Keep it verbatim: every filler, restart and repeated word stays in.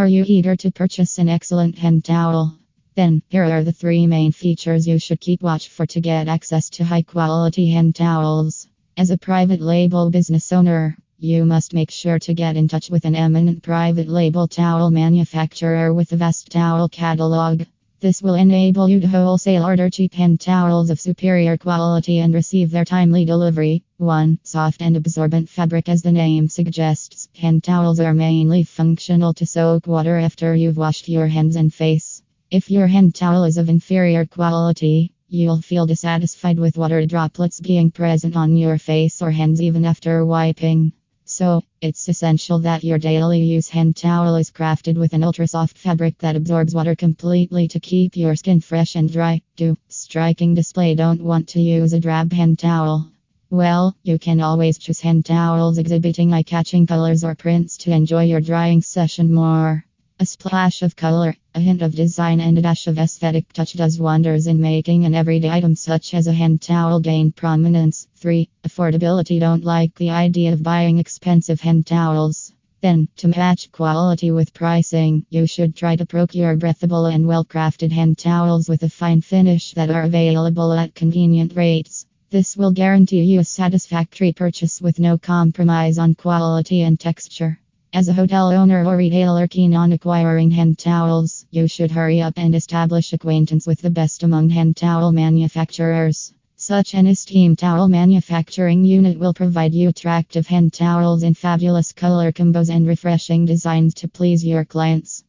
Are you eager to purchase an excellent hand towel? Then, here are the three main features you should keep watch for to get access to high quality hand towels. As a private label business owner, you must make sure to get in touch with an eminent private label towel manufacturer with a vast towel catalog. This will enable you to wholesale order cheap hand towels of superior quality and receive their timely delivery. one. Soft and absorbent fabric. As the name suggests, hand towels are mainly functional to soak water after you've washed your hands and face. If your hand towel is of inferior quality, you'll feel dissatisfied with water droplets being present on your face or hands even after wiping. So, it's essential that your daily use hand towel is crafted with an ultra soft fabric that absorbs water completely to keep your skin fresh and dry. two. Striking display. Don't want to use a drab hand towel? Well, you can always choose hand towels exhibiting eye-catching colors or prints to enjoy your drying session more. A splash of color, a hint of design, and a dash of aesthetic touch does wonders in making an everyday item such as a hand towel gain prominence. three. Affordability. Don't like the idea of buying expensive hand towels? Then, to match quality with pricing, you should try to procure breathable and well-crafted hand towels with a fine finish that are available at convenient rates. This will guarantee you a satisfactory purchase with no compromise on quality and texture. As a hotel owner or retailer keen on acquiring hand towels, you should hurry up and establish acquaintance with the best among hand towel manufacturers. Such an esteemed towel manufacturing unit will provide you attractive hand towels in fabulous color combos and refreshing designs to please your clients.